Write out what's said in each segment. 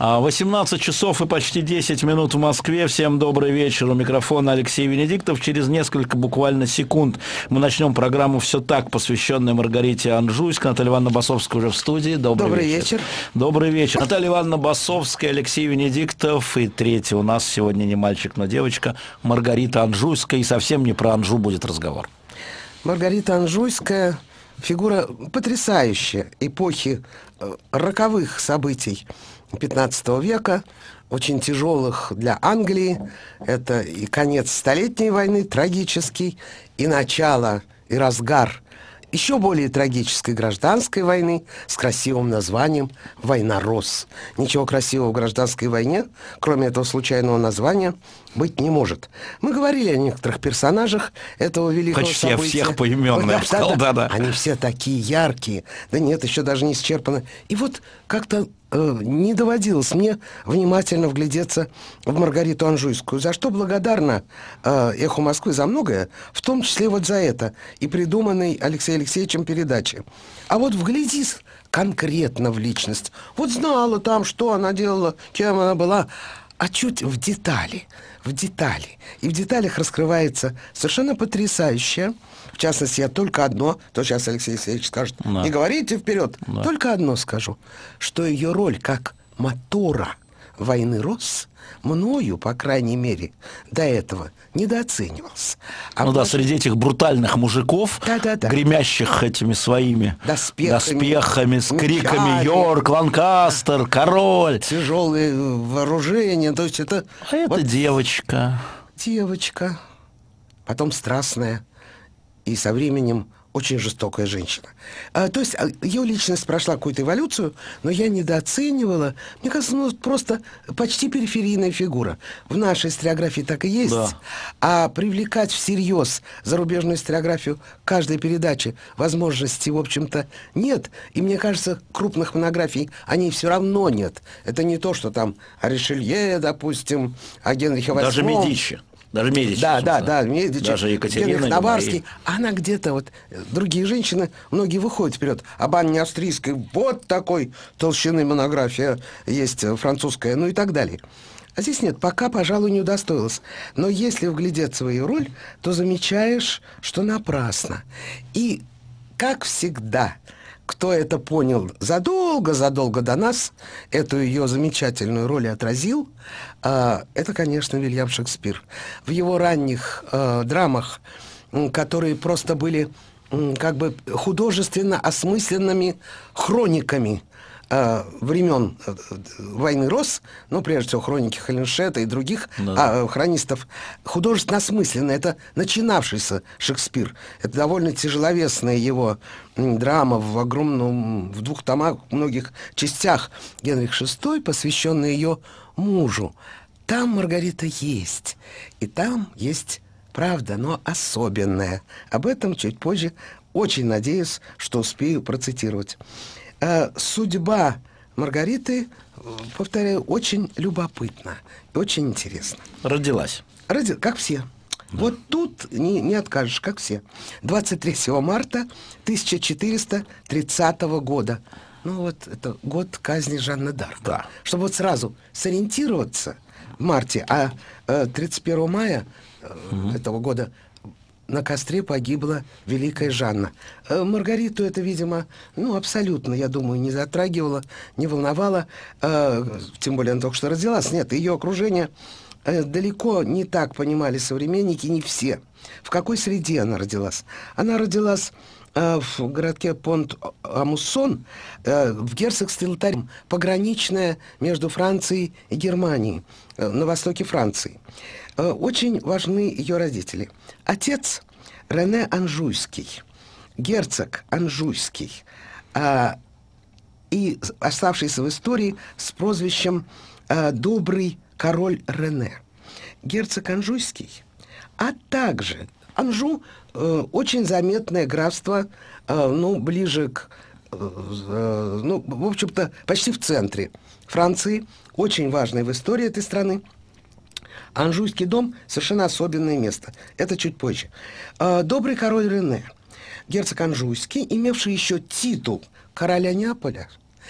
18 часов и почти 10 минут в Москве. Всем добрый вечер. У микрофона Алексей Венедиктов. Через несколько буквально секунд мы начнем программу «Все так», посвященную Маргарите Анжуйской. Наталья Ивановна Басовская уже в студии. Добрый вечер. Добрый вечер. Наталья Ивановна Басовская, Алексей Венедиктов. И третий у нас сегодня не мальчик, но девочка Маргарита Анжуйская. И совсем не про Анжу будет разговор. Маргарита Анжуйская – фигура потрясающая эпохи роковых событий XV века, очень тяжелых для Англии. Это и конец Столетней войны, трагический, и начало, и разгар еще более трагической гражданской войны с красивым названием «Война роз». Ничего красивого в гражданской войне, кроме этого случайного названия, быть не может. Мы говорили о некоторых персонажах этого великого почти события. Всех поименно, я бы сказал, да. Они все такие яркие. Да нет, еще даже не исчерпаны. И вот как-то не доводилось мне внимательно вглядеться в Маргариту Анжуйскую, за что благодарна «Эху Москвы» за многое, в том числе вот за это, и придуманной Алексеем Алексеевичем передачи. А вот вглядись конкретно в личность. Вот знала там, что она делала, кем она была, а чуть в детали. И в деталях раскрывается совершенно потрясающее. В частности, я только одно, то сейчас Алексей Алексеевич скажет, не говорите вперед, только одно скажу, что ее роль как мотора войны роз мною, по крайней мере, до этого недооценивался. Среди этих брутальных мужиков, гремящих этими своими доспехами с криками «Йорк», «Ланкастер», «Король». Тяжелые вооружения, то есть это... А это вот девочка, потом страстная и со временем очень жестокая женщина. То есть ее личность прошла какую-то эволюцию, но я недооценивала. Мне кажется, просто почти периферийная фигура. В нашей историографии так и есть. Да. А привлекать всерьез зарубежную историографию каждой передачи возможности, в общем-то, нет. И мне кажется, крупных монографий о ней все равно нет. Это не то, что там о Ришелье, допустим, о Генрихе VIII. Даже Медичи. Медичи. Да, Медичи. Даже Екатерина. Генрих Наварский. Она где-то вот... Другие женщины, многие выходят вперед. Об Анне Австрийской вот такой толщины монография есть французская, ну и так далее. А здесь нет, пока, пожалуй, не удостоилась. Но если вглядеться в ее роль, то замечаешь, что напрасно. И, как всегда... Кто это понял задолго до нас, эту ее замечательную роль отразил, это, конечно, Вильям Шекспир. В его ранних драмах, которые просто были как бы художественно осмысленными хрониками времен войны роз, прежде всего хроники Холленшета и других хронистов, художественно осмысленно. Это начинавшийся Шекспир. Это довольно тяжеловесная его драма в 2 томах, в многих частях. Генрих VI, посвященный ее мужу. Там Маргарита есть. И там есть правда, но особенная. Об этом чуть позже. Очень надеюсь, что успею процитировать. Судьба Маргариты, повторяю, очень любопытна и очень интересна. Родилась. Как все. Да. Вот тут не откажешь, как все. 23 марта 1430 года. Это год казни Жанны д'Арк. Да. Чтобы вот сразу сориентироваться в марте, а 31 мая этого года на костре погибла великая Жанна. Маргариту это, видимо, абсолютно, я думаю, не затрагивало, не волновало. Тем более она только что родилась. Нет, ее окружение далеко не так понимали современники, не все. В какой среде она родилась? Она родилась в городке Понт-а-Муссон, в герцогстве Лотарингия, пограничное между Францией и Германией, на востоке Франции. Очень важны ее родители. Отец Рене Анжуйский, герцог Анжуйский, и оставшийся в истории с прозвищем «Добрый король Рене». Герцог Анжуйский, а также Анжу очень заметное графство, ближе к, в общем-то, почти в центре Франции, очень важное в истории этой страны. Анжуйский дом – совершенно особенное место. Это чуть позже. Добрый король Рене, герцог Анжуйский, имевший еще титул короля Неаполя,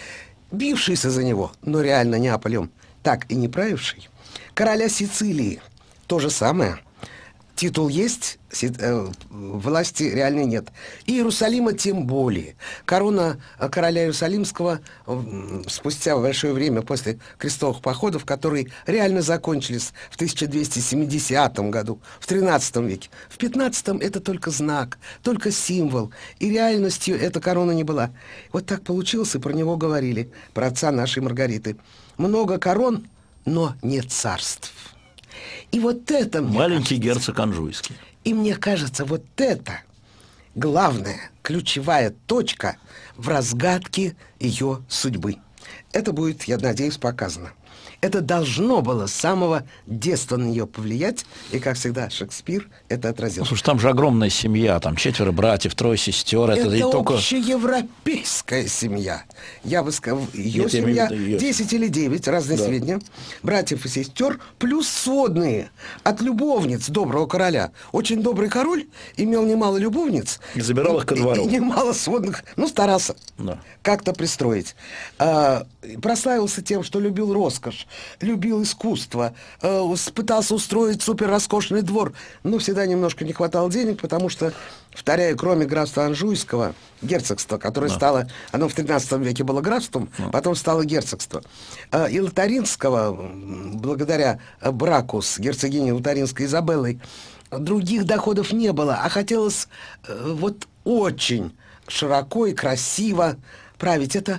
бившийся за него, но реально Неаполем так и не правивший, короля Сицилии то же самое. Титул есть, власти реальной нет. И Иерусалима тем более. Корона короля Иерусалимского спустя большое время после крестовых походов, которые реально закончились в 1270 году, в 13 веке. В 15 это только знак, только символ. И реальностью эта корона не была. Вот так получилось, и про него говорили, про отца нашей Маргариты. Много корон, но не царств. И вот это... Маленький герцог Анжуйский. И мне кажется, вот это главная, ключевая точка в разгадке ее судьбы. Это будет, я надеюсь, показано. Это должно было с самого детства на нее повлиять, и, как всегда, Шекспир это отразил. Слушай, там же огромная семья, там 4 братьев, 3 сестер. Это и только... общеевропейская семья. Я бы сказал, ее семья 10 или 9, разные сведения, братьев и сестер, плюс сводные от любовниц доброго короля. Очень добрый король имел немало любовниц. И забирал их ко двору. И немало сводных, старался как-то пристроить. Прославился тем, что любил роскошь, любил искусство, пытался устроить суперроскошный двор, но всегда немножко не хватало денег, потому что, повторяю, кроме графства Анжуйского, герцогство, которое стало, оно в 13 веке было графством, потом стало герцогство, и Лотаринского, благодаря браку с герцогиней Лотаринской Изабеллой, других доходов не было, а хотелось вот очень широко и красиво править. Это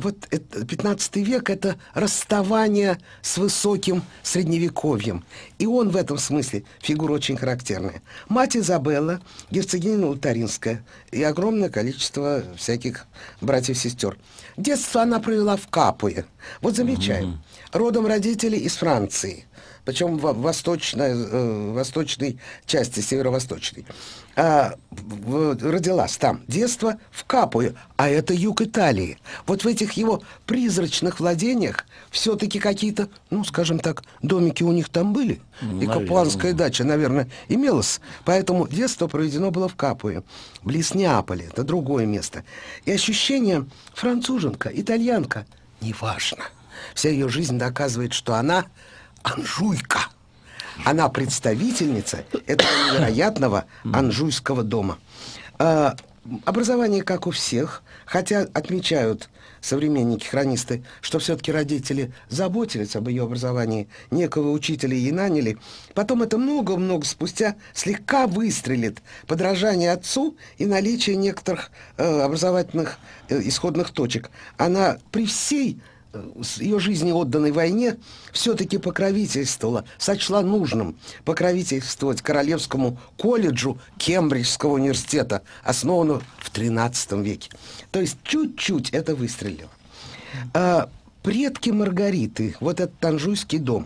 15 век – это расставание с высоким средневековьем. И он в этом смысле фигура очень характерная. Мать Изабелла, герцогиня Лотаринская, и огромное количество всяких братьев и сестер. Детство она провела в Капуе. Вот замечаем. Родом родители из Франции. Причем в восточной части, северо-восточной. Родилась там. Детство в Капуе, а это юг Италии. Вот в этих его призрачных владениях все-таки какие-то, скажем так, домики у них там были. И капуанская дача, наверное, имелась. Поэтому детство проведено было в Капуе, близ Неаполя. Это другое место. И ощущение француженка, итальянка, неважно. Вся ее жизнь доказывает, что она анжуйка. Она представительница этого невероятного анжуйского дома. Образование, как у всех, хотя отмечают современники-хронисты, что все-таки родители заботились об ее образовании, некого учителя ей наняли. Потом это много-много спустя слегка выстрелит подражание отцу и наличие некоторых образовательных исходных точек. Она при всей ее жизни, отданной войне, все-таки покровительствовала, сочла нужным покровительствовать Королевскому колледжу Кембриджского университета, основанного в XIII веке. То есть чуть-чуть это выстрелило. Предки Маргариты, вот этот Анжуйский дом,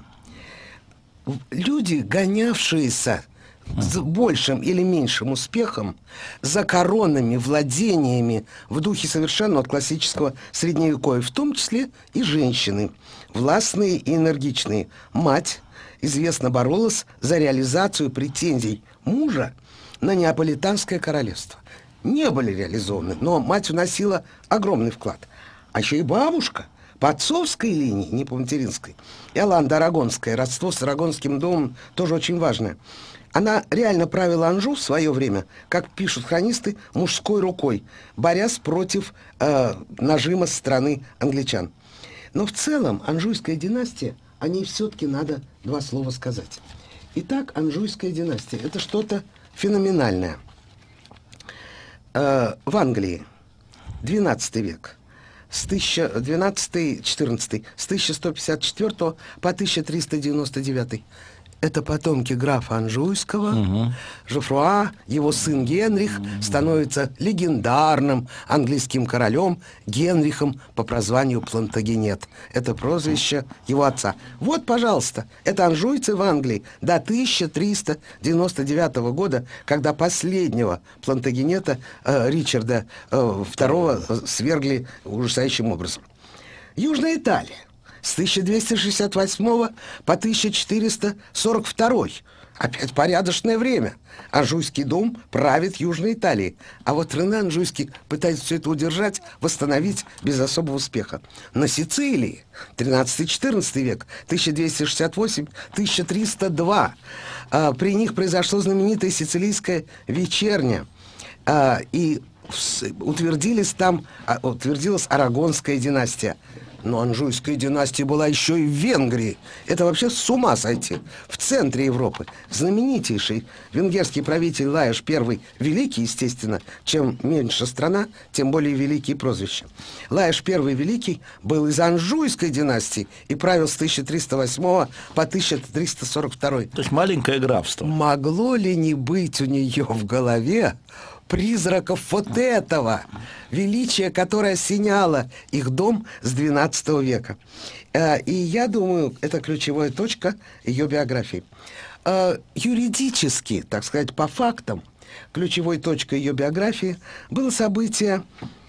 люди, гонявшиеся с большим или меньшим успехом за коронами, владениями в духе совершенно от классического средневековья, в том числе и женщины, властные и энергичные. Мать, известно, боролась за реализацию претензий мужа на Неаполитанское королевство. Не были реализованы, но мать вносила огромный вклад. А еще и бабушка по отцовской линии, не по материнской, Иоланда Арагонская, родство с Арагонским домом тоже очень важное. Она реально правила Анжу в свое время, как пишут хронисты, мужской рукой, борясь против нажима со стороны англичан. Но в целом Анжуйская династия, о ней все-таки надо два слова сказать. Итак, Анжуйская династия – это что-то феноменальное. В Англии 12 век, с 12-14, с 1154 по 1399. Это потомки графа Анжуйского. Жофруа, его сын Генрих, становится легендарным английским королем Генрихом по прозванию Плантагенет. Это прозвище его отца. Вот, пожалуйста, это анжуйцы в Англии до 1399 года, когда последнего Плантагенета Ричарда II свергли ужасающим образом. Южная Италия. С 1268 по 1442. Опять порядочное время. Анжуйский дом правит Южной Италией. А вот Рене Анжуйский пытается все это удержать, восстановить без особого успеха. На Сицилии 13-14 век, 1268-1302. При них произошло знаменитое сицилийское вечерня. И утвердилась Арагонская династия. Но Анжуйская династия была еще и в Венгрии. Это вообще с ума сойти. В центре Европы знаменитейший венгерский правитель Лаеш I Великий, естественно. Чем меньше страна, тем более великие прозвища. Лаеш I Великий был из Анжуйской династии и правил с 1308 по 1342. То есть маленькое графство. Могло ли не быть у нее в голове призраков вот этого величия, которое осеняло их дом с XII века? И я думаю, это ключевая точка ее биографии. Юридически, так сказать, по фактам, ключевой точкой ее биографии было событие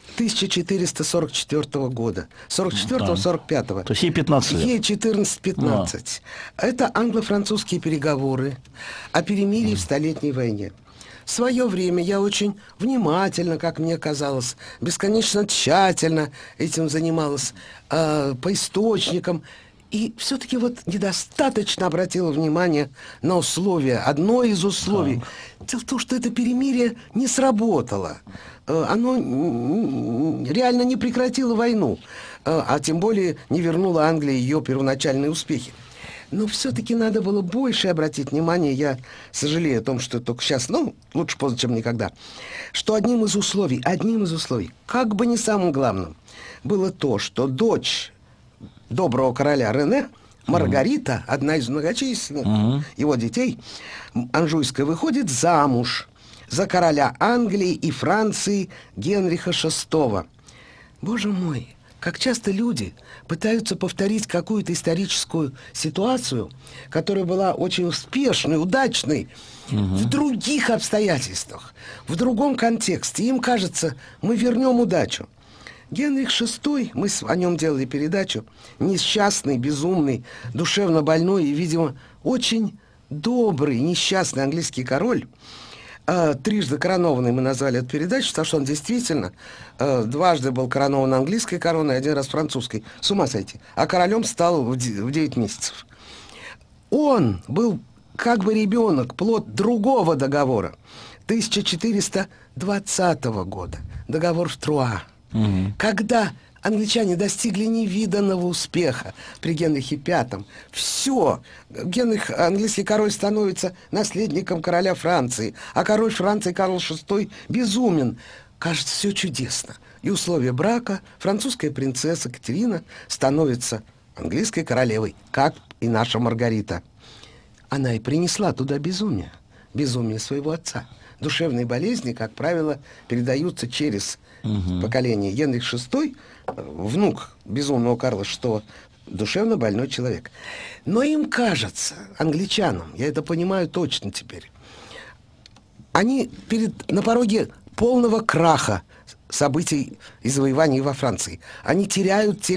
1444 года. 44-45. То есть ей 15 лет. Ей 14-15. Это англо-французские переговоры о перемирии в Столетней войне. В свое время я очень внимательно, как мне казалось, бесконечно тщательно этим занималась, по источникам. И все-таки вот недостаточно обратила внимание на условия. Одно из условий. Дело в том, что это перемирие не сработало. Оно реально не прекратило войну. А тем более не вернуло Англии ее первоначальные успехи. Но все-таки надо было больше обратить внимание, я сожалею о том, что только сейчас, лучше поздно, чем никогда, что одним из условий, как бы не самым главным, было то, что дочь доброго короля Рене, Маргарита, одна из многочисленных его детей, Анжуйская, выходит замуж за короля Англии и Франции Генриха VI. Боже мой! Как часто люди пытаются повторить какую-то историческую ситуацию, которая была очень успешной, удачной, в других обстоятельствах, в другом контексте. Им кажется, мы вернем удачу. Генрих VI, мы о нем делали передачу, несчастный, безумный, душевно больной и, видимо, очень добрый, несчастный английский король, трижды коронованный мы назвали эту передачу, потому что он действительно дважды был коронован английской короной, один раз французской. С ума сойти. А королем стал в 9 месяцев. Он был как бы ребенок, плод другого договора 1420 года. Договор в Труа. Когда англичане достигли невиданного успеха при Генрихе V. Все. Генрих, английский король, становится наследником короля Франции, а король Франции Карл VI безумен. Кажется, все чудесно. И условия брака французская принцесса Катерина становится английской королевой, как и наша Маргарита. Она и принесла туда безумие. Безумие своего отца. Душевные болезни, как правило, передаются через поколение. Генрих VI, внук безумного Карла VI, душевно больной человек. Но им кажется, англичанам, я это понимаю точно теперь, они на пороге полного краха событий и завоеваний во Франции. Они теряют.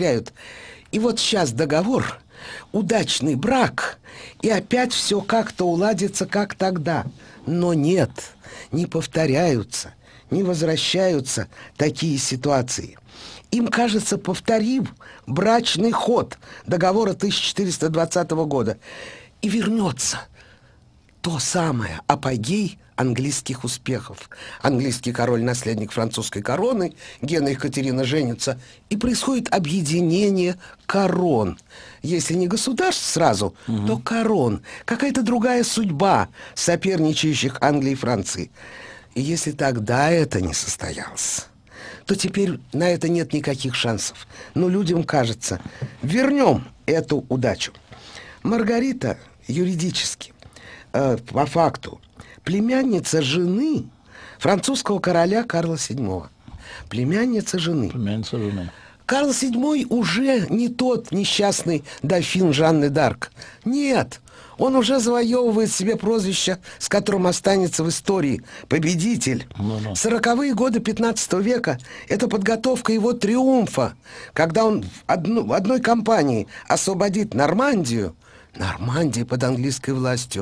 И вот сейчас договор, удачный брак, и опять все как-то уладится, как тогда. Но нет, не повторяются, не возвращаются такие ситуации. Им кажется, повторив брачный ход договора 1420 года, и вернется то самое апогей английских успехов. Английский король, наследник французской короны, Генрих и Катерина женятся, и происходит объединение корон. Если не государств сразу, то корон. Какая-то другая судьба соперничающих Англии и Франции. И если тогда это не состоялось, то теперь на это нет никаких шансов. Но людям кажется, вернем эту удачу. Маргарита юридически, по факту, племянница жены французского короля Карла VII. Племянница жены. Карл VII уже не тот несчастный дофин Жанны д'Арк. Нет, он уже завоевывает себе прозвище, с которым останется в истории победитель. 40-е годы 15 века – это подготовка его триумфа, когда он в одной кампании освободит Нормандию. Нормандия под английской властью.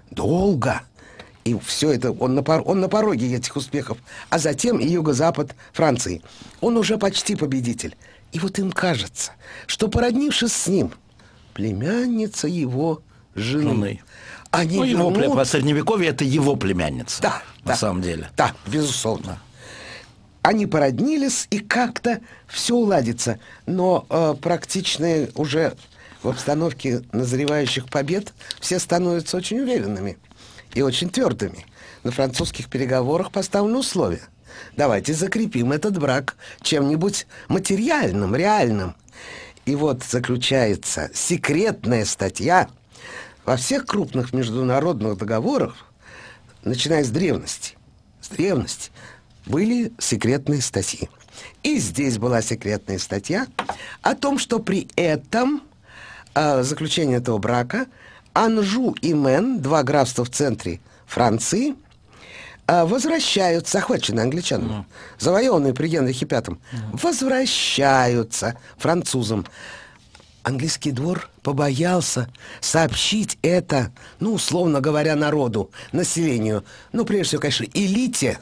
долго. И все это, он на пороге этих успехов. А затем и юго-запад Франции. Он уже почти победитель. И вот им кажется, что, породнившись с ним, племянница его жены. Они по Средневековье это его племянница. Да, на самом деле. Да, безусловно. Да. Они породнились, и как-то все уладится. Но практичные уже в обстановке назревающих побед все становятся очень уверенными и очень твердыми. На французских переговорах поставлены условия. Давайте закрепим этот брак чем-нибудь материальным, реальным. И вот заключается секретная статья во всех крупных международных договорах, начиная с древности. С древности были секретные статьи. И здесь была секретная статья о том, что при этом заключении этого брака Анжу и Мэн, два графства в центре Франции, возвращаются, захваченные англичанами, завоеванные при Генрихе V, возвращаются французам. Английский двор побоялся сообщить это, условно говоря, народу, населению, прежде всего, конечно, элите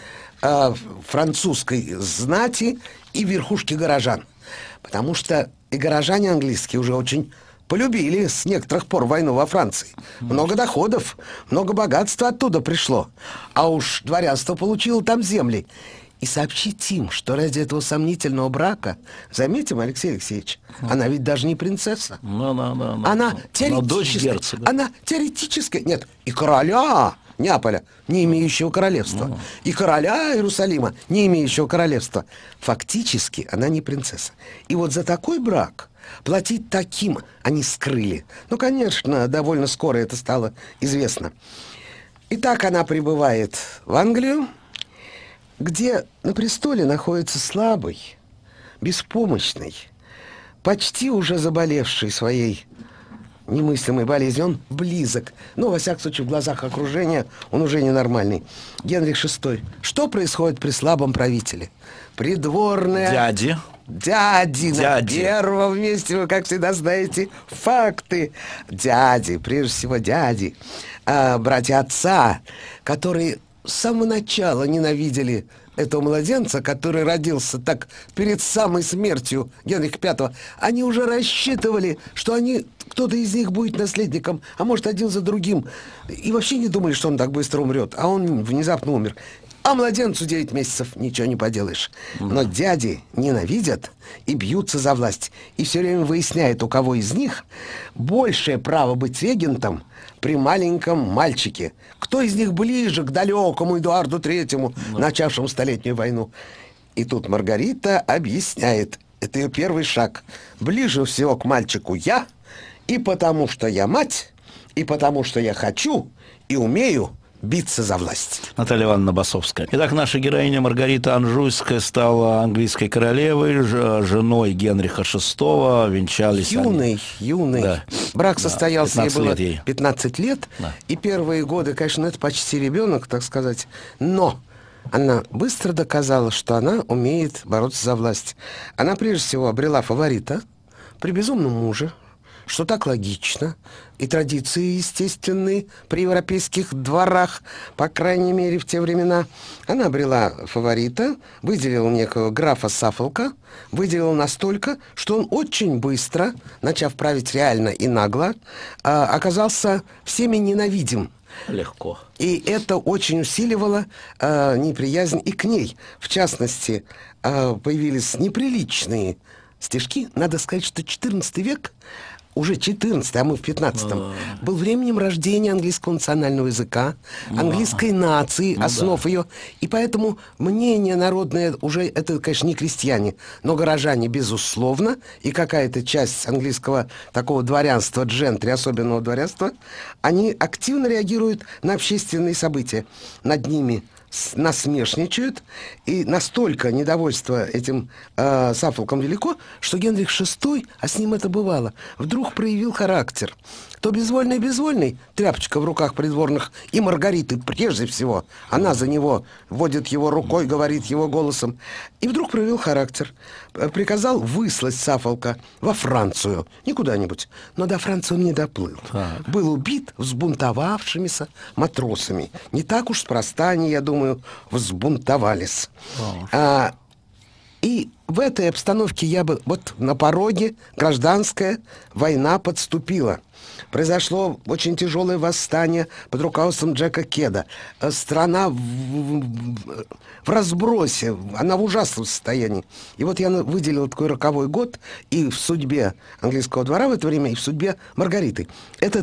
французской знати и верхушки горожан. Потому что и горожане английские уже очень полюбили с некоторых пор войну во Франции. Много доходов, много богатства оттуда пришло. А уж дворянство получило там земли. И сообщить им, что ради этого сомнительного брака, заметим, Алексей Алексеевич, она ведь даже не принцесса. Она теоретически, дочь герцога. Она теоретически, нет, и короля Неаполя, не имеющего королевства, и короля Иерусалима, не имеющего королевства. Фактически она не принцесса. И вот за такой брак платить таким они скрыли. Конечно, довольно скоро это стало известно. Итак, она прибывает в Англию, где на престоле находится слабый, беспомощный, почти уже заболевший своей немыслимой болезнью. Он близок, во всяком случае, в глазах окружения он уже ненормальный. Генрих VI. Что происходит при слабом правителе? Придворная... Дяди. На первом месте, вы, как всегда, знаете факты. Дяди, прежде всего дяди, братья отца, которые с самого начала ненавидели этого младенца, который родился так перед самой смертью Генриха V. Они уже рассчитывали, что кто-то из них будет наследником, а может, один за другим. И вообще не думали, что он так быстро умрет. А он внезапно умер. А младенцу 9 месяцев, ничего не поделаешь. Но дяди ненавидят и бьются за власть. И все время выясняют, у кого из них большее право быть регентом при маленьком мальчике. Кто из них ближе к далекому Эдуарду Третьему, начавшему Столетнюю войну. И тут Маргарита объясняет, это ее первый шаг. Ближе всего к мальчику я, и потому что я мать, и потому что я хочу и умею биться за власть. Наталья Ивановна Басовская. Итак, наша героиня Маргарита Анжуйская стала английской королевой, женой Генриха VI, венчались юной. Да. Брак состоялся, ей было 15 лет, да. И первые годы, конечно, это почти ребенок, так сказать, но она быстро доказала, что она умеет бороться за власть. Она, прежде всего, обрела фаворита при безумном муже, что так логично, и традиции естественные при европейских дворах, по крайней мере, в те времена. Она обрела фаворита, выделила некого графа Саффолка, выделила настолько, что он очень быстро, начав править реально и нагло, оказался всеми ненавидим. Легко. И это очень усиливало неприязнь и к ней. В частности, появились неприличные стишки. Надо сказать, что 14 век, уже 14, а мы в 15-м, был временем рождения английского национального языка, английской нации, основ ее. И поэтому мнение народное уже, это, конечно, не крестьяне, но горожане, безусловно, и какая-то часть английского такого дворянства, джентри, особенного дворянства, они активно реагируют на общественные события. Над ними насмешничают, и настолько недовольство этим Саффолком велико, что Генрих VI, а с ним это бывало, вдруг проявил характер. То безвольный, тряпочка в руках придворных, и Маргариты прежде всего, она за него водит его рукой, говорит его голосом, и вдруг проявил характер. приказал выслать Сафолка во Францию, не куда-нибудь, но до Франции он не доплыл. Так. Был убит взбунтовавшимися матросами. Не так уж спроста они, я думаю, взбунтовались. И в этой обстановке вот на пороге гражданская война подступила. Произошло очень тяжелое восстание под руководством Джека Кеда. Страна в разбросе, она в ужасном состоянии. И вот я выделил такой роковой год и в судьбе английского двора в это время, и в судьбе Маргариты. Это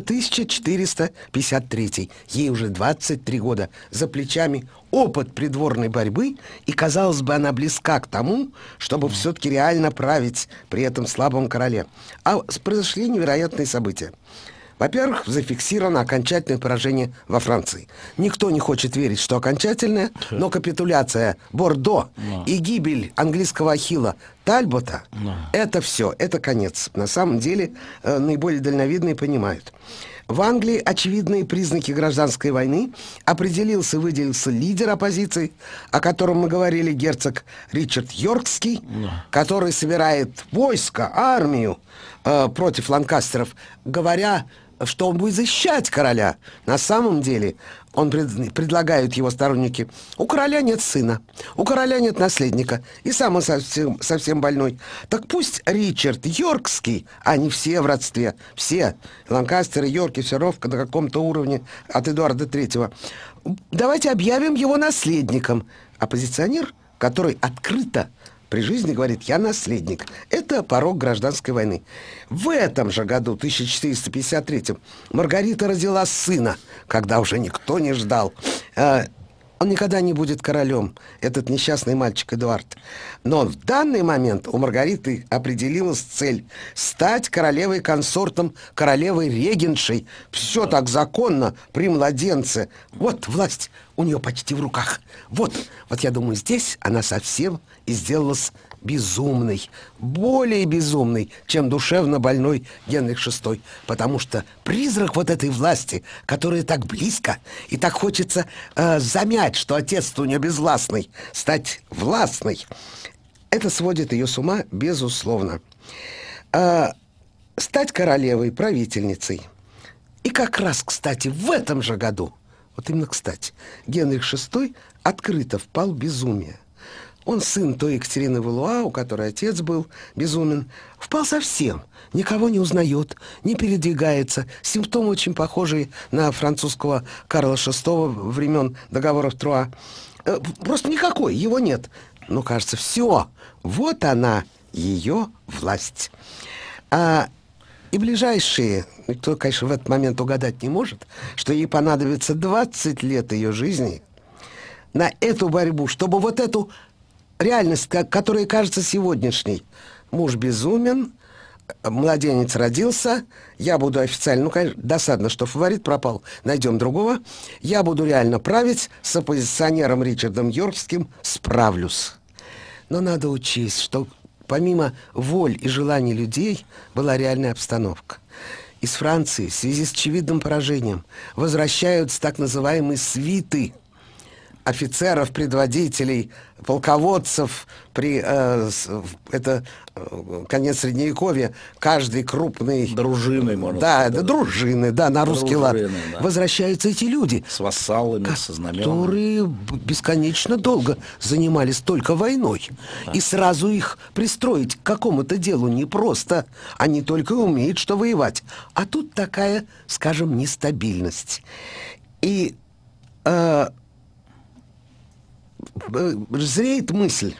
1453. Ей уже 23 года. За плечами опыт придворной борьбы, и, казалось бы, она близка к тому, чтобы все-таки реально править при этом слабом короле. А произошли невероятные события. Во-первых, зафиксировано окончательное поражение во Франции. Никто не хочет верить, что окончательное, но капитуляция Бордо и гибель английского Ахилла Тальбота — это все, это конец. На самом деле, наиболее дальновидные понимают. В Англии очевидные признаки гражданской войны. Определился и выделился лидер оппозиции, о котором мы говорили, герцог Ричард Йоркский, который собирает войско, армию против ланкастеров, говоря, что он будет защищать короля. На самом деле, он предлагают его сторонники: у короля нет сына, у короля нет наследника, и сам он совсем больной. Так пусть Ричард Йоркский, они все в родстве, все, Ланкастеры, Йорки, все ровно на каком-то уровне от Эдуарда III, давайте объявим его наследником. Оппозиционер, который открыто при жизни говорит: я наследник. Это порог гражданской войны. В этом же году, 1453, Маргарита родила сына, когда уже никто не ждал. Он никогда не будет королем, этот несчастный мальчик Эдуард. Но в данный момент у Маргариты определилась цель — стать королевой-консортом, королевой-регеншей. Все так законно при младенце. Вот власть у нее почти в руках. Вот я думаю, здесь она совсем и сделалась безумной, более безумной, чем душевно больной Генрих VI, потому что призрак вот этой власти, которая так близко, и так хочется замять, что отец-то у нее безвластный, стать властной, это сводит ее с ума, безусловно. Стать королевой, правительницей. И как раз, кстати, в этом же году, вот именно кстати, Генрих VI открыто впал в безумие. Он сын той Екатерины Валуа, у которой отец был безумен, впал совсем, никого не узнает, не передвигается. Симптомы очень похожие на французского Карла VI времен договоров Труа. Просто никакой, его нет. Но, кажется, все, вот она, ее власть. И ближайшие, никто, конечно, в этот момент угадать не может, что ей понадобится 20 лет ее жизни на эту борьбу, чтобы вот эту реальность, которая кажется сегодняшней. Муж безумен, младенец родился, я буду официально, конечно, досадно, что фаворит пропал, найдем другого, я буду реально править, с оппозиционером Ричардом Йоркским справлюсь. Но надо учесть, что помимо воль и желаний людей была реальная обстановка. Из Франции в связи с очевидным поражением возвращаются так называемые свиты офицеров, предводителей, полководцев. Это конец Средневековья. Каждый крупный... Дружины, можно сказать. сказать. Дружины, на русский лад. Да. Возвращаются эти люди. С вассалами, со знаменами. Которые бесконечно долго занимались только войной. Да. И сразу их пристроить к какому-то делу непросто. Они только умеют что воевать. А тут такая, скажем, нестабильность. И... зреет мысль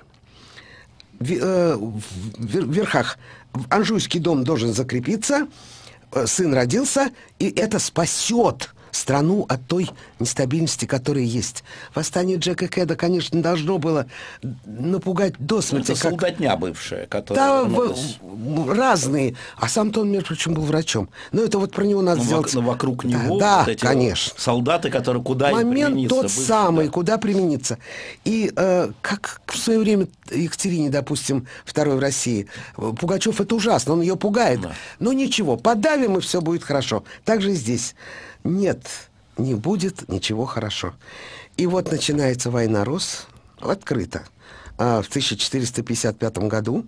в верхах: Анжуйский дом должен закрепиться, сын родился, и это спасет страну от той нестабильности, которая есть. Восстание Джека Кеда, конечно, должно было напугать до смерти. Это солдатня бывшая, которая... Да, разные. А сам-то он, между прочим, был врачом. Но это вот про него надо сделать... Но вокруг него да, вот эти конечно. Солдаты, которые куда им момент примениться. Тот самый, куда примениться. И как в свое время Екатерине, допустим, второй в России, Пугачев — это ужасно, он ее пугает. Да. Но ничего, подавим, и все будет хорошо. Так же и здесь. Нет, не будет ничего хорошо. И вот начинается война Рос открыто. в 1455 году.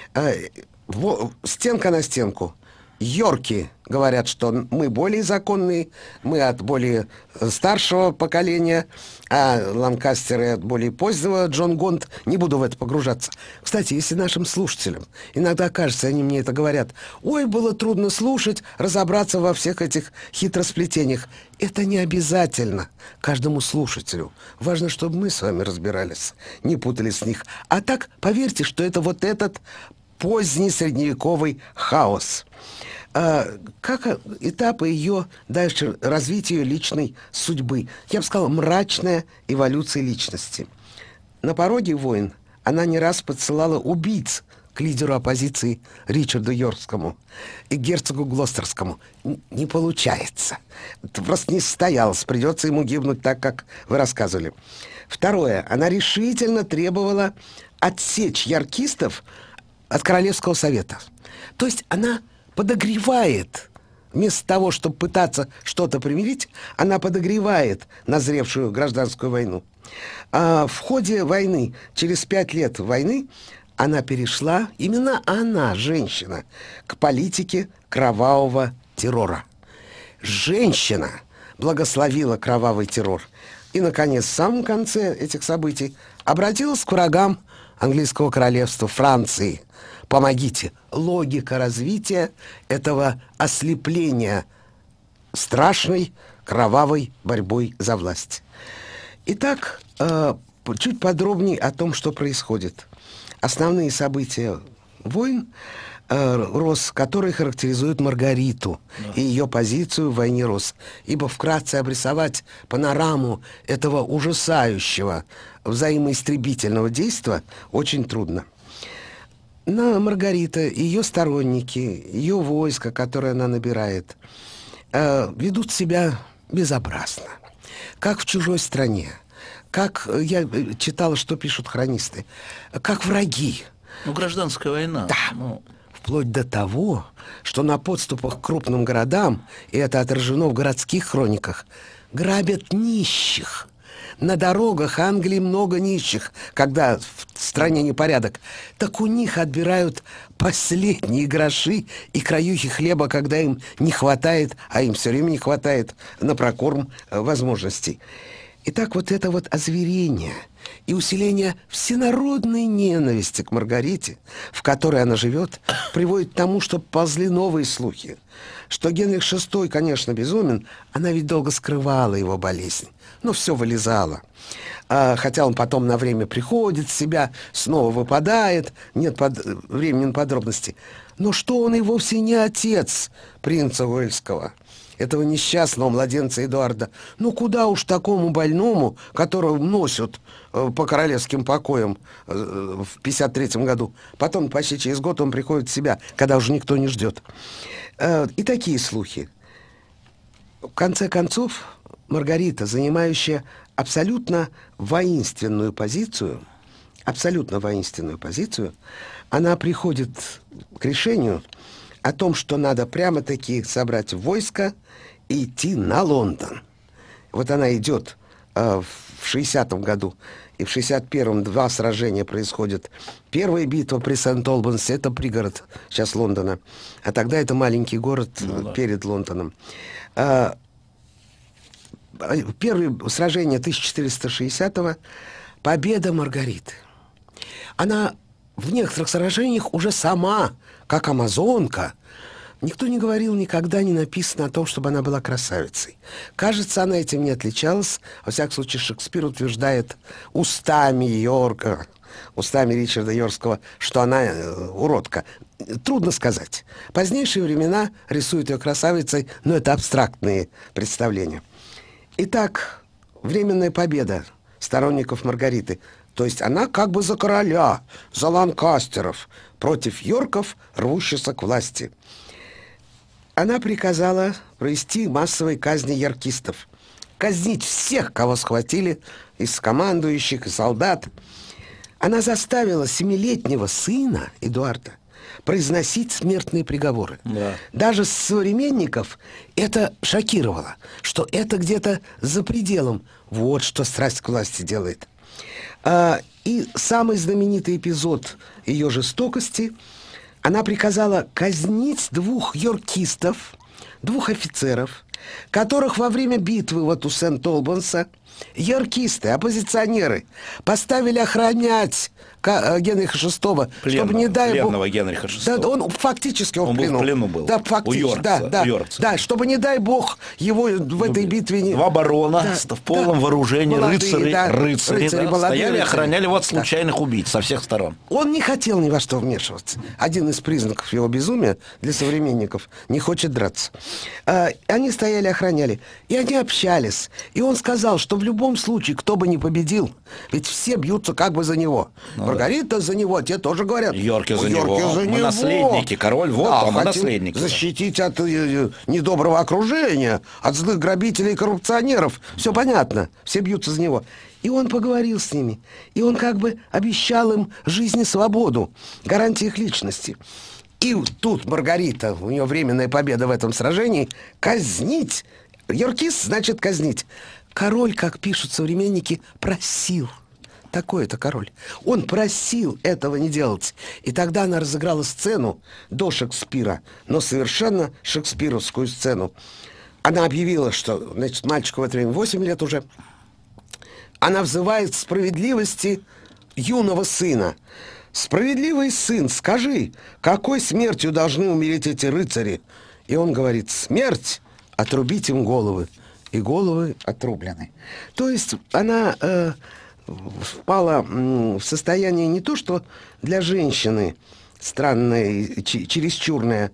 Стенка на стенку. Йорки говорят, что мы более законные, мы от более старшего поколения, а Ланкастеры от более позднего, Джон Гонт. Не буду в это погружаться. Кстати, если нашим слушателям иногда кажется, они мне это говорят, ой, было трудно слушать, разобраться во всех этих хитросплетениях. Это не обязательно каждому слушателю. Важно, чтобы мы с вами разбирались, не путались в них. А так, поверьте, что это вот этот поздний средневековый хаос. Как этапы ее дальше развития ее личной судьбы. Я бы сказал, мрачная эволюция личности. На пороге войн она не раз подсылала убийц к лидеру оппозиции Ричарду Йоркскому и герцогу Глостерскому. Не получается. Это просто не состоялось. Придется ему гибнуть так, как вы рассказывали. Второе. Она решительно требовала отсечь йоркистов от Королевского совета. То есть она подогревает, вместо того, чтобы пытаться что-то примирить, она подогревает назревшую гражданскую войну. А в ходе войны, через 5 лет войны, она перешла, именно она, женщина, к политике кровавого террора. Женщина благословила кровавый террор. И, наконец, в самом конце этих событий обратилась к врагам английского королевства, Франции. Помогите. Логика развития этого ослепления страшной кровавой борьбой за власть. Итак, чуть подробнее о том, что происходит. Основные события войн, которые характеризуют Маргариту и ее позицию в войне Рос. Ибо вкратце обрисовать панораму этого ужасающего взаимоистребительного действия очень трудно. Но Маргарита, ее сторонники, ее войско, которое она набирает, ведут себя безобразно, как в чужой стране, как, я читал, что пишут хронисты, как враги. Ну, гражданская война. Да. Вплоть до того, что на подступах к крупным городам, и это отражено в городских хрониках, грабят нищих. На дорогах Англии много нищих, когда в стране непорядок. Так у них отбирают последние гроши и краюхи хлеба, когда им не хватает, а им все время не хватает на прокорм возможностей. Итак, вот это вот озверение и усиление всенародной ненависти к Маргарите, в которой она живет, приводит к тому, что ползли новые слухи, что Генрих VI, конечно, безумен, она ведь долго скрывала его болезнь, но все вылезало. Хотя он потом на время приходит в себя, снова выпадает, нет времени на подробности. Но что он и вовсе не отец принца Уэльского, этого несчастного младенца Эдуарда. Ну, куда уж такому больному, которого носят по королевским покоям в 53-м году. Потом, почти через год, он приходит в себя, когда уже никто не ждет. И такие слухи. В конце концов, Маргарита, занимающая абсолютно воинственную позицию, она приходит к решению о том, что надо прямо-таки собрать войско и идти на Лондон. Вот она идет в 60-м году, и в 61-м 2 сражения происходят. Первая битва при Сент-Олбансе, это пригород сейчас Лондона, а тогда это маленький город перед Лондоном. Первое сражение 1460-го, победа Маргариты. Она в некоторых сражениях уже сама, как амазонка. Никто не говорил, никогда не написано о том, чтобы она была красавицей. Кажется, она этим не отличалась. Во всяком случае, Шекспир утверждает устами Йорка, устами Ричарда Йоркского, что она уродка. Трудно сказать. В позднейшие времена рисуют ее красавицей, но это абстрактные представления. Итак, временная победа сторонников Маргариты. То есть она как бы за короля, за Ланкастеров, против Йорков, рвущихся к власти. Она приказала провести массовые казни йоркистов. Казнить всех, кого схватили, из командующих, из солдат. Она заставила 7-летнего сына Эдуарда произносить смертные приговоры. Да. Даже современников это шокировало, что это где-то за пределом. Вот что страсть к власти делает. И самый знаменитый эпизод ее жестокости: она приказала казнить 2 йоркистов, 2 офицеров, которых во время битвы вот у Сент-Олбанса йоркисты, оппозиционеры, поставили охранять Генриха VI, чтобы, не дай бог... Пленного Генриха VI. Да, он фактически в плену. В плену был. Да, фактически, у Йоркца. да, чтобы, не дай бог, его в этой битве... Не... 2 барона в полном вооружении, молодые, рыцари стояли и охраняли от случайных убийц со всех сторон. Он не хотел ни во что вмешиваться. Один из признаков его безумия для современников: не хочет драться. Они стояли, охраняли, и они общались. И он сказал, что в любом случае, кто бы ни победил, ведь все бьются как бы за него. Маргарита за него, те тоже говорят. Йорки за него. Мы наследники, король, вот да, мы наследники. Защитить от недоброго окружения, от злых грабителей и коррупционеров. Все понятно, все бьются за него. И он поговорил с ними, и он как бы обещал им жизнь и свободу, гарантии их личности. И тут Маргарита, у нее временная победа в этом сражении, казнить. Йоркист значит казнить. Король, как пишут современники, просил. Такой это король. Он просил этого не делать. И тогда она разыграла сцену до Шекспира, но совершенно шекспировскую сцену. Она объявила, что, значит, мальчику в это время 8 лет уже. Она взывает справедливости юного сына. «Справедливый сын, скажи, какой смертью должны умереть эти рыцари?» И он говорит: «Смерть, отрубить им головы». И головы отрублены. То есть она впала в состояние не то, что для женщины странное, чересчурное,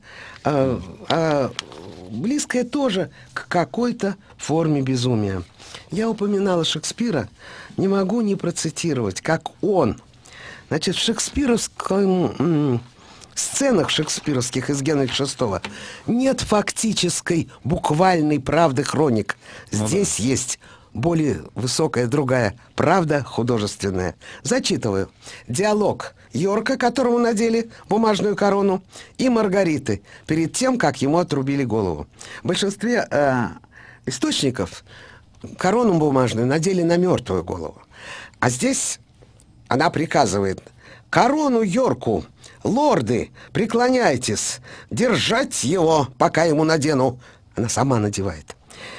а близкое тоже к какой-то форме безумия. Я упоминала Шекспира, не могу не процитировать, как он. Значит, в шекспировском... сценах шекспировских из Генриха VI нет фактической, буквальной правды хроник. Здесь есть более высокая другая правда художественная. Зачитываю. Диалог Йорка, которому надели бумажную корону, и Маргариты перед тем, как ему отрубили голову. В большинстве источников корону бумажную надели на мертвую голову. А здесь она приказывает: «Корону Йорку, лорды, преклоняйтесь, держать его, пока ему надену». Она сама надевает.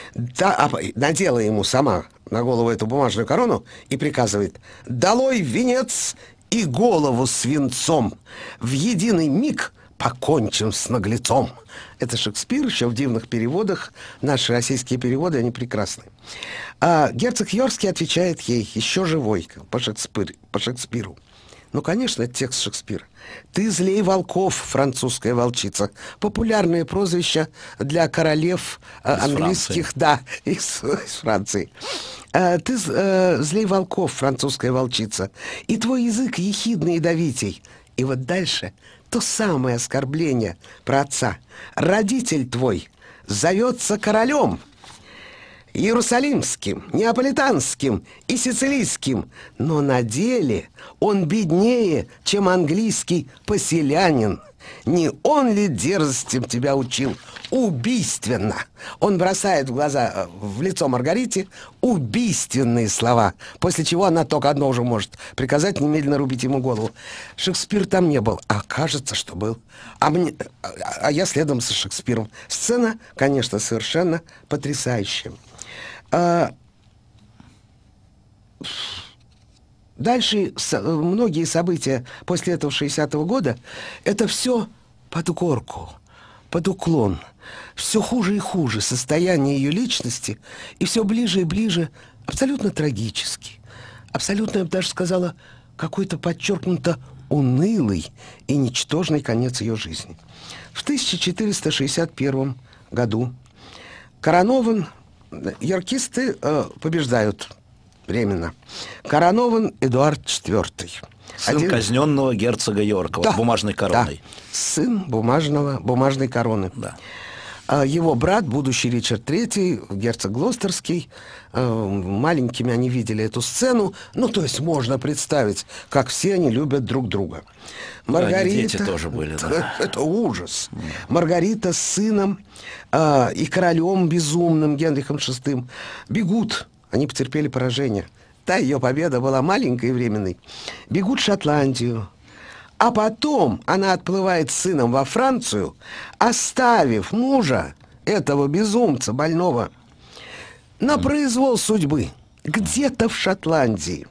Надела ему сама на голову эту бумажную корону и приказывает: «Долой венец и голову свинцом, в единый миг покончим с наглецом». Это Шекспир, еще в дивных переводах. Наши российские переводы, они прекрасны. А герцог Йоркский отвечает ей, еще живой, по Шекспиру. Ну, конечно, это текст Шекспира. «Ты злей волков, французская волчица». Популярное прозвище для королев английских, да, из Франции. «Ты злей волков, французская волчица, и твой язык ехидный и ядовитей». И вот дальше то самое оскорбление про отца. «Родитель твой зовется королем иерусалимским, неаполитанским и сицилийским, но на деле он беднее, чем английский поселянин. Не он ли дерзостям тебя учил? Убийственно!» Он бросает в лицо Маргарите убийственные слова, после чего она только одно уже может приказать: немедленно рубить ему голову. Шекспир там не был, а кажется, что был. А я следом за Шекспиром. Сцена, конечно, совершенно потрясающая. Дальше многие события после этого 60-го года — это все под горку, под уклон. Все хуже и хуже состояние ее личности, и все ближе и ближе абсолютно трагический, абсолютно, я бы даже сказала, какой-то подчеркнуто унылый и ничтожный конец ее жизни. В 1461 году йоркисты побеждают временно. Коронован Эдуард IV. Сын казненного герцога Йорка, да, бумажной короной. Да, сын бумажной короны. Да. Его брат, будущий Ричард III, герцог Глостерский, маленькими они видели эту сцену. Ну, то есть можно представить, как все они любят друг друга. Маргарита... Дети тоже были, да. Это ужас. Маргарита с сыном и королем безумным Генрихом VI бегут. Они потерпели поражение. та ее победа была маленькой и временной, бегут в Шотландию. А потом она отплывает с сыном во Францию, оставив мужа, этого безумца больного, на произвол судьбы, где-то в Шотландии.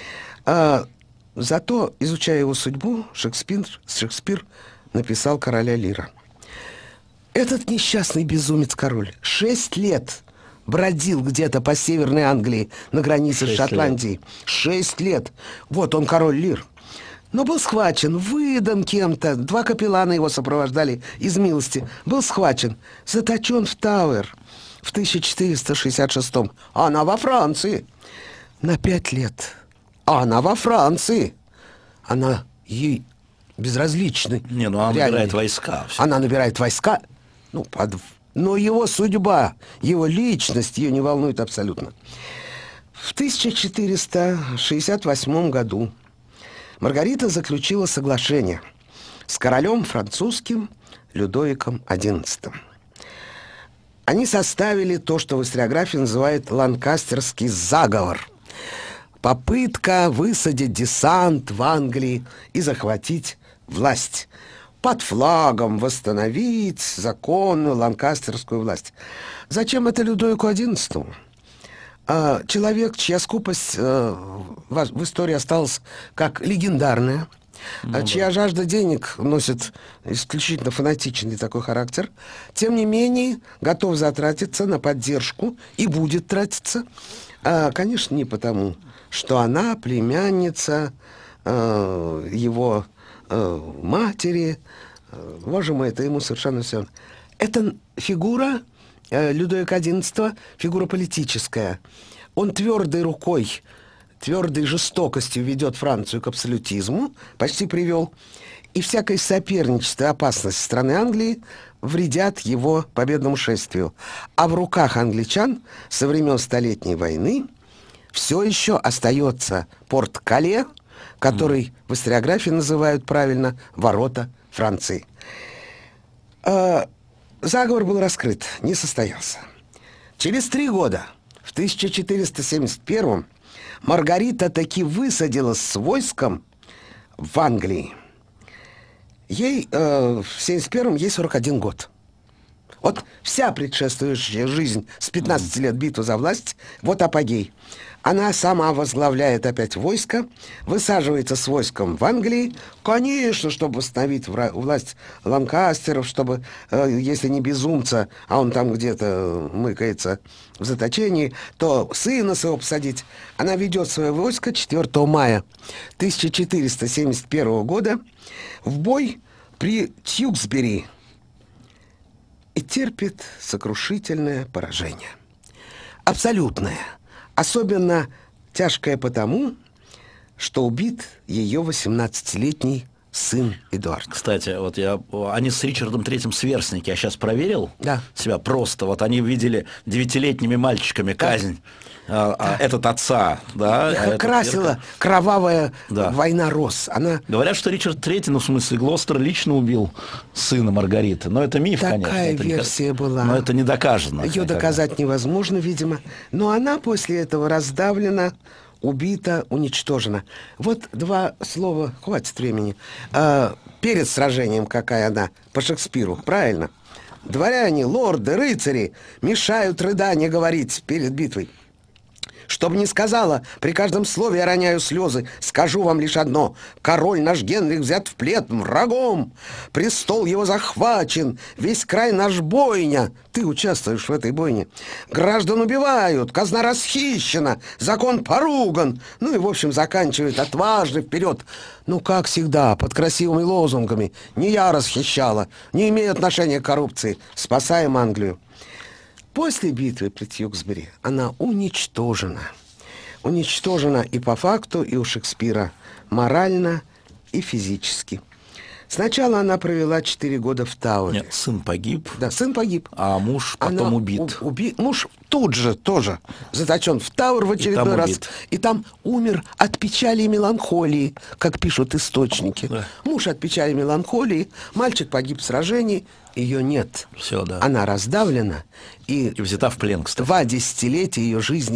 Зато, изучая его судьбу, Шекспир написал «Короля Лира». Этот несчастный безумец-король 6 лет бродил где-то по Северной Англии на границе с Шотландией. 6 лет. Вот он, король Лир. Но был схвачен, выдан кем-то. 2 капеллана его сопровождали из милости. Был схвачен, заточен в Тауэр в 1466-м. А она во Франции. На 5 лет. А она во Франции. Она ей безразлична. Не, ну она набирает войска. Она набирает войска. Но его судьба, его личность ее не волнует абсолютно. В 1468 году Маргарита заключила соглашение с королем французским Людовиком XI. Они составили то, что в историографии называют Ланкастерский заговор. Попытка высадить десант в Англии и захватить власть. Под флагом восстановить законную ланкастерскую власть. Зачем это Людовику XI? Человек, чья скупость в истории осталась как легендарная, чья жажда денег носит исключительно фанатичный такой характер, тем не менее готов затратиться на поддержку и будет тратиться, конечно, не потому, что она племянница его матери. Боже мой, это ему совершенно все. Это фигура Людовика XI, фигура политическая. Он твердой рукой, твердой жестокостью ведет Францию к абсолютизму, почти привел. И всякое соперничество и опасность страны Англии вредят его победному шествию. А в руках англичан со времен Столетней войны все еще остается Порт-Кале, который в историографии называют правильно «ворота Франции». Заговор был раскрыт, не состоялся. Через 3 года, в 1471-м, Маргарита таки высадилась с войском в Англии. Ей в 71-м ей 41 год. Вот вся предшествующая жизнь с 15 лет битвы за власть, вот апогей. Она сама возглавляет опять войско, высаживается с войском в Англии, конечно, чтобы восстановить власть Ланкастеров, чтобы, если не безумца, а он там где-то мыкается в заточении, то сына своего посадить. Она ведет свое войско 4 мая 1471 года в бой при Тьюксбери и терпит сокрушительное поражение. Абсолютное. Особенно тяжкое потому, что убит ее 18-летний сын Эдуард. Кстати, вот они с Ричардом III сверстники. Я сейчас проверил себя просто. Вот они видели 9-летними мальчиками казнь. Этот отца, да. Их окрасила кровавая война роз. Говорят, что Ричард III, ну, в смысле, Глостер лично убил сына Маргариты. Но это миф, конечно. Такая версия была. Но это не доказано. Ее доказать невозможно, видимо. Но она после этого раздавлена, убита, уничтожена. Вот 2 слова, хватит времени. Перед сражением, какая она, по Шекспиру, правильно? Дворяне, лорды, рыцари мешают рыдания говорить перед битвой. Чтоб не сказала, при каждом слове я роняю слезы. Скажу вам лишь одно: король наш Генрих взят в плен врагом, престол его захвачен, весь край наш бойня. Ты участвуешь в этой бойне. Граждан убивают, казна расхищена, закон поруган. Ну и, в общем, заканчивает отважно вперед. Ну, как всегда, под красивыми лозунгами. Не я расхищала, не имею отношения к коррупции. Спасаем Англию. После битвы при Тьюксбери она уничтожена. Уничтожена и по факту, и у Шекспира морально и физически. Сначала она провела 4 года в Тауэре. Нет, сын погиб. Да, сын погиб. А муж потом убит. Муж тут же тоже заточен в Тауэр в очередной раз. И там умер от печали и меланхолии, как пишут источники. Да. Муж от печали и меланхолии, мальчик погиб в сражении, ее нет. Все, да. Она раздавлена. И взята в плен, кстати. 2 десятилетия ее жизни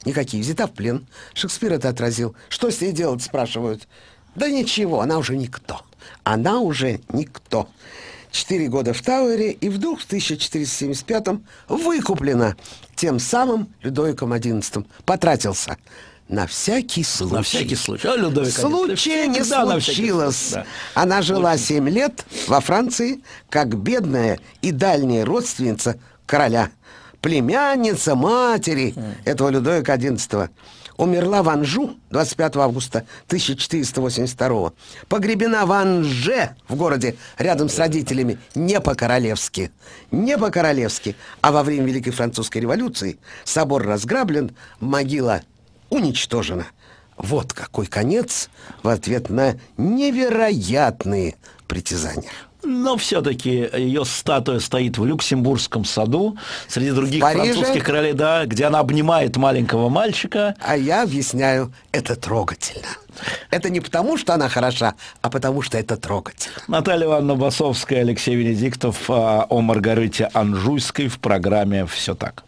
никакие. Взята в плен. Шекспир это отразил. Что с ней делать, спрашивают. Да ничего, она уже никто. Она уже никто. 4 года в Тауэре и вдруг в 1475-м выкуплена тем самым Людовиком XI. Потратился. На всякий случай. На всякий случай. А Людовик Случая не случилось. Да. Она жила 7 лет во Франции, как бедная и дальняя родственница короля. Племянница матери этого Людовика XI. Умерла в Анжу 25 августа 1482. Погребена в Анже, в городе, рядом с родителями, не по-королевски. Не по-королевски. А во время Великой Французской революции собор разграблен, могила уничтожена. Вот какой конец в ответ на невероятные притязания. Но все-таки ее статуя стоит в Люксембургском саду среди других французских королей, да, где она обнимает маленького мальчика. А я объясняю, это трогательно. Это не потому, что она хороша, а потому, что это трогательно. Наталья Ивановна Басовская, Алексей Венедиктов о Маргарите Анжуйской в программе «Все так».